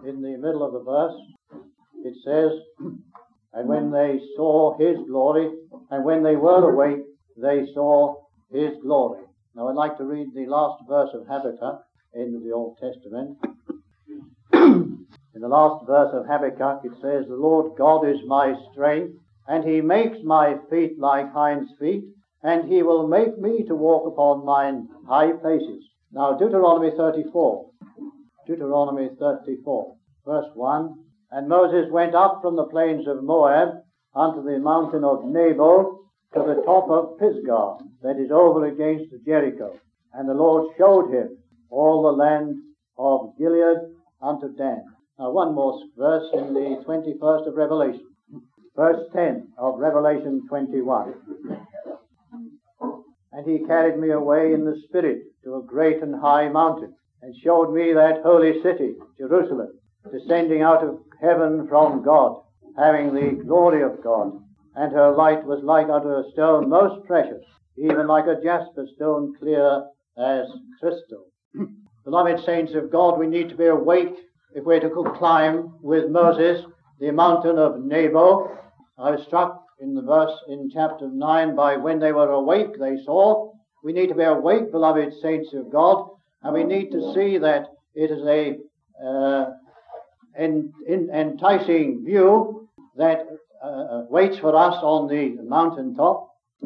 in the middle of the verse, it says, and when they saw his glory, and when they were awake, they saw his glory. Now I'd like to read the last verse of Habakkuk in the Old Testament. In the last verse of Habakkuk it says, the Lord God is my strength, and he makes my feet like hinds' feet, and he will make me to walk upon mine high places. Now Deuteronomy 34, verse 1, and Moses went up from the plains of Moab unto the mountain of Nebo to the top of Pisgah, that is over against Jericho. And the Lord showed him all the land of Gilead unto Dan. Now one more verse in the 21st of Revelation. Verse 10 of Revelation 21. And he carried me away in the Spirit to a great and high mountain, and showed me that holy city, Jerusalem, descending out of heaven from God, having the glory of God. And her light was like unto a stone most precious, even like a jasper stone, clear as crystal. Beloved saints of God, we need to be awake if we're to climb with Moses the mountain of Nebo. I was struck in the verse in chapter 9 by when they were awake they saw. We need to be awake, beloved saints of God, and we need to see that it is a enticing view that waits for us on the mountaintop.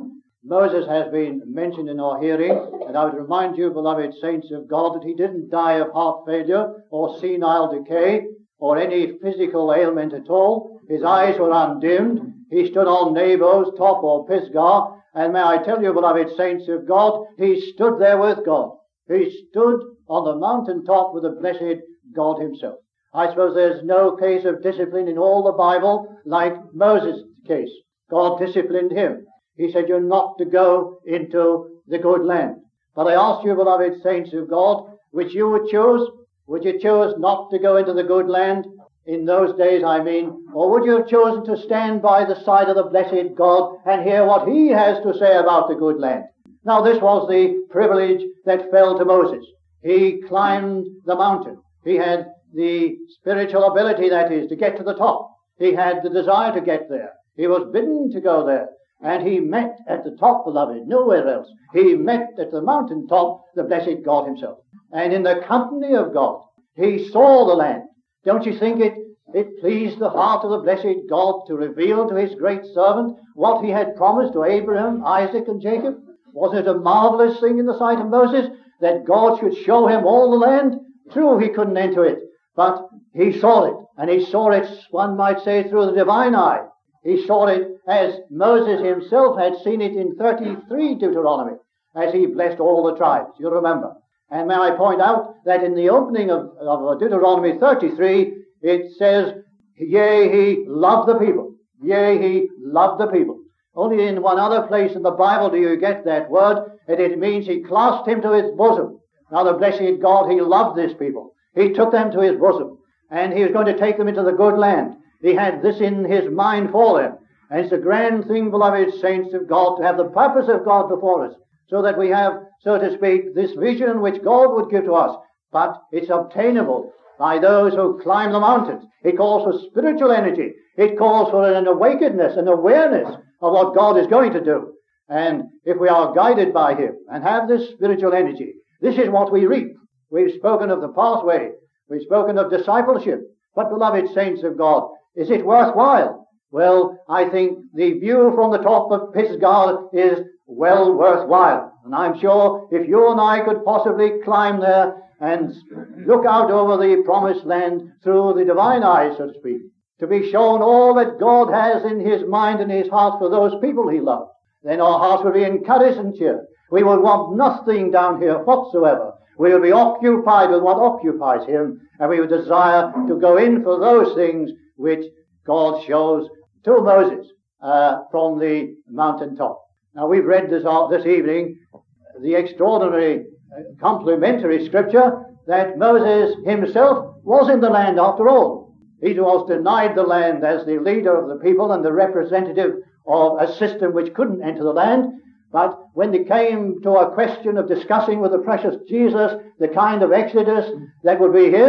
Moses has been mentioned in our hearing, and I would remind you, beloved saints of God, that he didn't die of heart failure or senile decay or any physical ailment at all. His eyes were undimmed. He stood on Nebo's top or Pisgah, and may I tell you, beloved saints of God, he stood there with God. He stood on the mountaintop with the blessed God himself. I suppose there's no case of discipline in all the Bible like Moses' case. God disciplined him. He said, you're not to go into the good land. But I ask you, beloved saints of God, which you would choose? Would you choose not to go into the good land in those days, I mean? Or would you have chosen to stand by the side of the blessed God and hear what he has to say about the good land? Now this was the privilege that fell to Moses. He climbed the mountain. He had the spiritual ability, that is, to get to the top. He had the desire to get there. He was bidden to go there. And he met at the top, beloved, nowhere else. He met at the mountaintop the blessed God himself. And in the company of God, he saw the land. Don't you think it pleased the heart of the blessed God to reveal to his great servant what he had promised to Abraham, Isaac, and Jacob? Wasn't it a marvelous thing in the sight of Moses that God should show him all the land? True, he couldn't enter it, but he saw it. And he saw it, one might say, through the divine eye. He saw it as Moses himself had seen it in 33 Deuteronomy, as he blessed all the tribes. You remember. And may I point out that in the opening of Deuteronomy 33, it says, yea, he loved the people. Yea, he loved the people. Only in one other place in the Bible do you get that word, and it means he clasped him to his bosom. Now the blessed God, he loved this people. He took them to his bosom, and he was going to take them into the good land. He had this in his mind for them. And it's a grand thing, beloved saints of God, to have the purpose of God before us, so that we have, so to speak, this vision which God would give to us. But it's obtainable by those who climb the mountains. It calls for spiritual energy. It calls for an awakeness, an awareness of what God is going to do. And if we are guided by him and have this spiritual energy, this is what we reap. We've spoken of the pathway. We've spoken of discipleship. But, beloved saints of God, is it worthwhile? Well, I think the view from the top of Pisgah is well worthwhile. And I'm sure if you and I could possibly climb there and look out over the promised land through the divine eyes, so to speak, to be shown all that God has in his mind and his heart for those people he loved, then our hearts would be encouraged and cheered. We would want nothing down here whatsoever. We would be occupied with what occupies him, and we would desire to go in for those things which God shows to Moses from the mountaintop. Now we've read this evening the extraordinary complementary scripture that Moses himself was in the land after all. He was denied the land as the leader of the people and the representative of a system which couldn't enter the land. But when it came to a question of discussing with the precious Jesus the kind of exodus that would be his,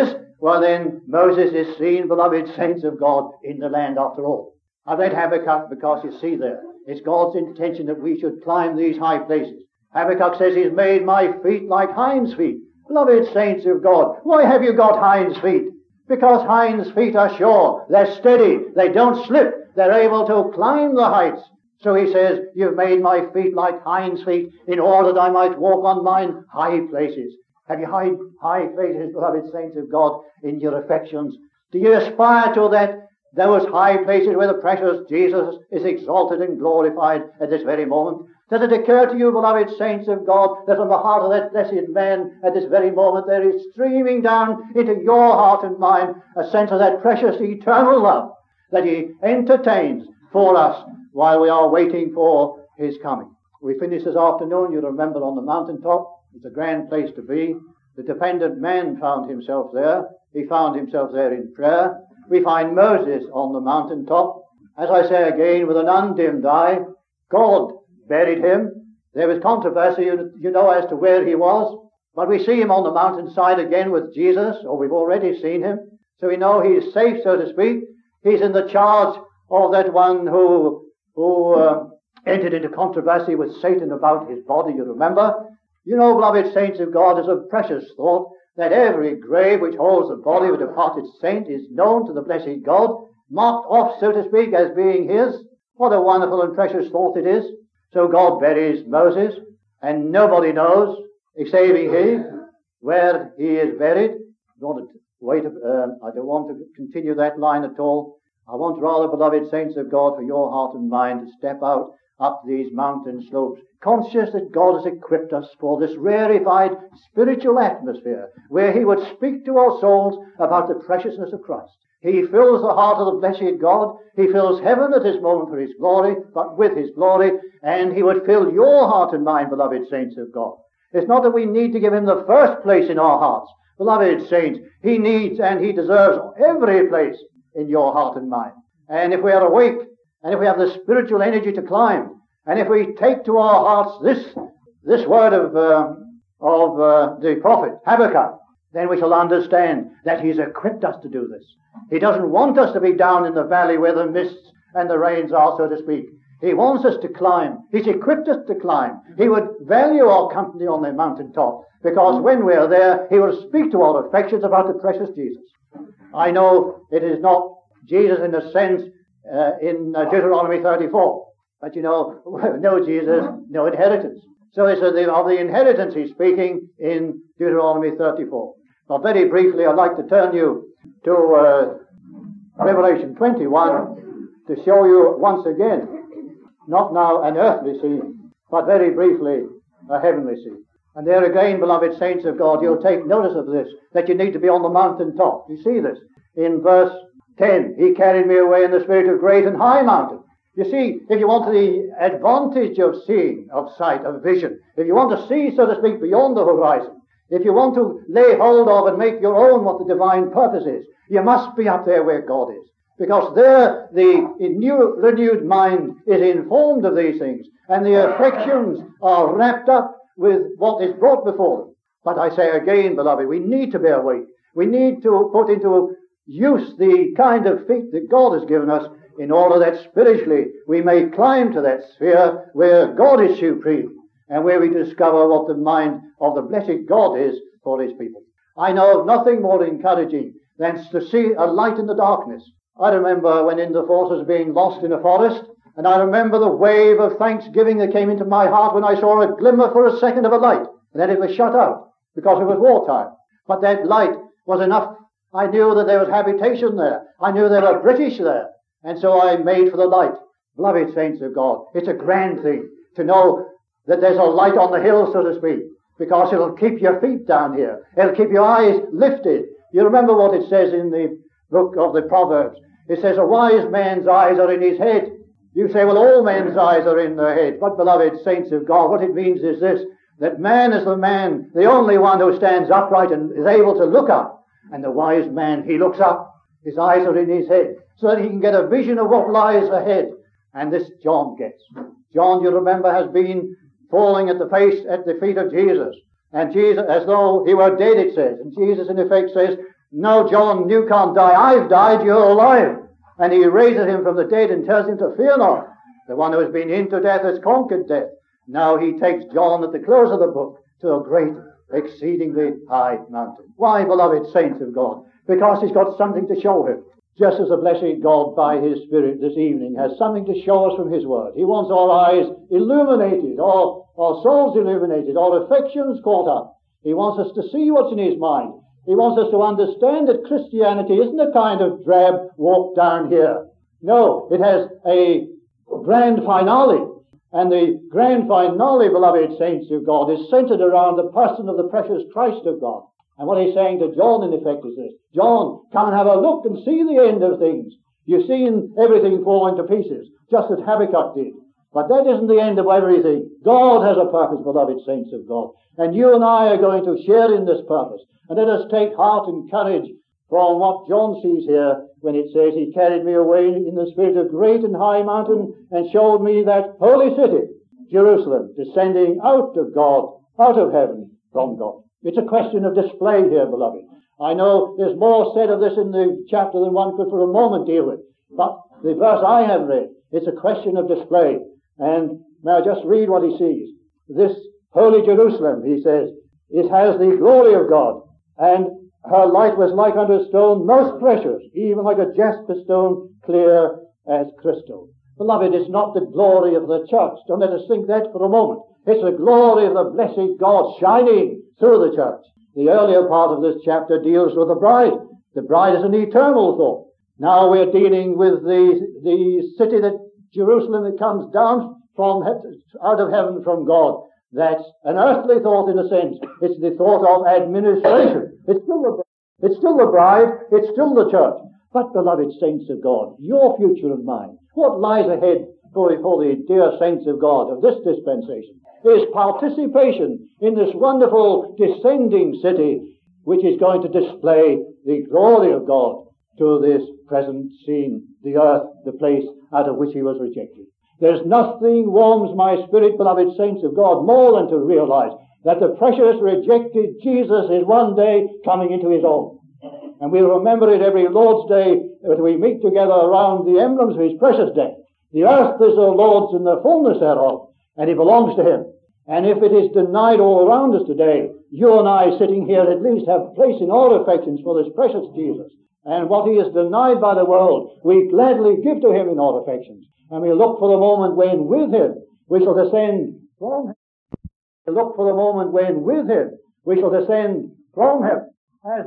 Well then, Moses is seen, beloved saints of God, in the land after all. I've read Habakkuk because you see there, it's God's intention that we should climb these high places. Habakkuk says, He's made my feet like hinds' feet. Beloved saints of God, why have you got hinds' feet? Because hinds' feet are sure, they're steady, they don't slip, they're able to climb the heights. So he says, You've made my feet like hinds' feet in order that I might walk on mine high places. Have you high places, beloved saints of God, in your affections? Do you aspire to those high places where the precious Jesus is exalted and glorified at this very moment? Does it occur to you, beloved saints of God, that from the heart of that blessed man at this very moment there is streaming down into your heart and mine a sense of that precious eternal love that He entertains for us while we are waiting for His coming? We finished this afternoon, you remember, on the mountaintop. It's a grand place to be. The dependent man found himself there. He found himself there in prayer. We find Moses on the mountaintop. As I say again, with an undimmed eye, God buried him. There was controversy, you know, as to where he was. But we see him on the mountainside again with Jesus, or we've already seen him. So we know he is safe, so to speak. He's in the charge of that one who entered into controversy with Satan about his body, you remember. You know, beloved saints of God, it's a precious thought that every grave which holds the body of a departed saint is known to the blessed God, marked off, so to speak, as being his. What a wonderful and precious thought it is. So God buries Moses, and nobody knows, except he, where he is buried. I don't want to continue that line at all. I want rather, beloved saints of God, for your heart and mind to step out up these mountain slopes, conscious that God has equipped us for this rarefied spiritual atmosphere where He would speak to our souls about the preciousness of Christ. He fills the heart of the blessed God. He fills heaven at this moment for His glory, but with His glory, and He would fill your heart and mine, beloved saints of God. It's not that we need to give Him the first place in our hearts. Beloved saints, He needs and He deserves every place in your heart and mine. And if we are awake, and if we have the spiritual energy to climb, and if we take to our hearts this word of the prophet Habakkuk, then we shall understand that He's equipped us to do this. He doesn't want us to be down in the valley where the mists and the rains are, so to speak. He wants us to climb. He's equipped us to climb. He would value our company on the mountaintop, because when we are there, He will speak to our affections about the precious Jesus. I know it is not Jesus in the sense in Deuteronomy 34. But you know, no Jesus, no inheritance. So it's of the inheritance He's speaking in Deuteronomy 34. Now very briefly, I'd like to turn you to Revelation 21 to show you once again, not now an earthly scene, but very briefly a heavenly scene. And there again, beloved saints of God, you'll take notice of this, that you need to be on the mountaintop. You see this in verse 10. He carried me away in the spirit of great and high mountain. You see, if you want the advantage of seeing, of sight, of vision, if you want to see, so to speak, beyond the horizon, if you want to lay hold of and make your own what the divine purpose is, you must be up there where God is. Because there the renewed mind is informed of these things, and the affections are wrapped up with what is brought before them. But I say again, beloved, we need to be awake. We need to put into use the kind of feet that God has given us in order that spiritually we may climb to that sphere where God is supreme and where we discover what the mind of the blessed God is for His people. I know of nothing more encouraging than to see a light in the darkness. I remember when in the forces being lost in a forest, and I remember the wave of thanksgiving that came into my heart when I saw a glimmer for a second of a light, and then it was shut out because it was wartime. But that light was enough. I knew that there was habitation there. I knew there were British there. And so I made for the light. Beloved saints of God, it's a grand thing to know that there's a light on the hill, so to speak, because it'll keep your feet down here. It'll keep your eyes lifted. You remember what it says in the book of the Proverbs. It says, a wise man's eyes are in his head. You say, well, all men's eyes are in their head. But, beloved saints of God, what it means is this, that man is the man, the only one who stands upright and is able to look up. And the wise man, he looks up. His eyes are in his head, so that he can get a vision of what lies ahead. And this John gets. John, you remember, has been falling at the feet of Jesus. And Jesus, as though he were dead, it says. And Jesus, in effect, says, No, John, you can't die. I've died, you're alive. And he raises him from the dead and tells him to fear not. The one who has been into death has conquered death. Now he takes John at the close of the book to a great, exceedingly high mountain. Why, beloved saints of God? Because he's got something to show him. Just as the blessed God by his Spirit this evening has something to show us from his word. He wants our eyes illuminated, or our souls illuminated, our affections caught up. He wants us to see what's in his mind. He wants us to understand that Christianity isn't a kind of drab walk down here. No, it has a grand finale. And the grand finale, beloved saints of God, is centered around the person of the precious Christ of God. And what he's saying to John, in effect, is this: John, come and have a look and see the end of things. You've seen everything falling to pieces, just as Habakkuk did. But that isn't the end of everything. God has a purpose, beloved saints of God. And you and I are going to share in this purpose. And let us take heart and courage from what John sees here when it says, he carried me away in the spirit of great and high mountain and showed me that holy city, Jerusalem, descending out of God, out of heaven from God. It's a question of display here, beloved. I know there's more said of this in the chapter than one could for a moment deal with. But the verse I have read, it's a question of display. And may I just read what he sees. This holy Jerusalem, he says, it has the glory of God, and her light was like unto a stone most precious, even like a jasper stone, clear as crystal. Beloved, it's not the glory of the church. Don't let us think that for a moment. It's the glory of the blessed God shining through the church. The earlier part of this chapter deals with the bride. The bride is an eternal thought. Now we're dealing with the city, that Jerusalem, that comes down from out of heaven from God. That's an earthly thought in a sense. It's the thought of administration. It's still the bride. It's still the church. But, beloved saints of God, your future and mine, what lies ahead for the dear saints of God of this dispensation is participation in this wonderful descending city, which is going to display the glory of God to this present scene, the earth, the place out of which he was rejected. There's nothing warms my spirit, beloved saints of God, more than to realize that the precious rejected Jesus is one day coming into his own. And we'll remember it every Lord's Day that we meet together around the emblems of his precious death. The earth is the Lord's and the fullness thereof, and it belongs to him. And if it is denied all around us today, you and I sitting here at least have place in our affections for this precious Jesus. And what he is denied by the world, we gladly give to him in our affections. And we look for the moment when with him we shall descend from heaven. We look for the moment when with him we shall descend from heaven as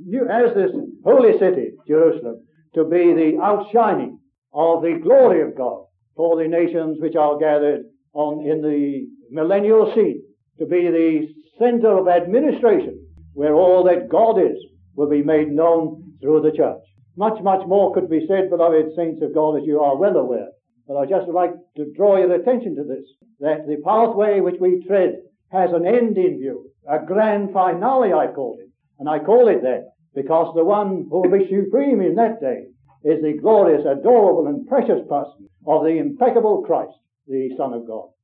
this holy city, Jerusalem, to be the outshining of the glory of God for the nations which are gathered in the millennial scene, to be the center of administration where all that God is will be made known through the church. Much, much more could be said, beloved saints of God, as you are well aware. But I'd just like to draw your attention to this, that the pathway which we tread has an end in view, a grand finale, I call it. And I call it that because the one who will be supreme in that day is the glorious, adorable, and precious person of the impeccable Christ, the Son of God.